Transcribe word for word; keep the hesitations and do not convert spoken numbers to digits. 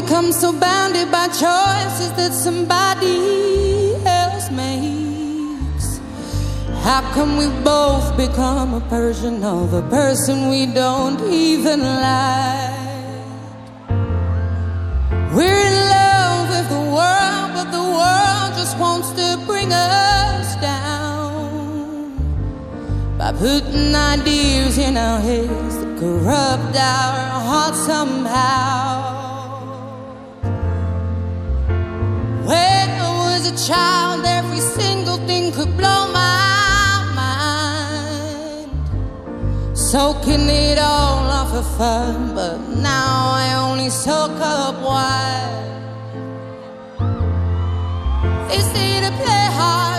become so bounded by choices that somebody else makes? How come we both become a version of a person we don't even like? We're in love with the world, but the world just wants to bring us down by putting ideas in our heads that corrupt our hearts somehow. When I was a child, every single thing could blow my mind, soaking it all off for fun, but now I only soak up wine. They say to play hard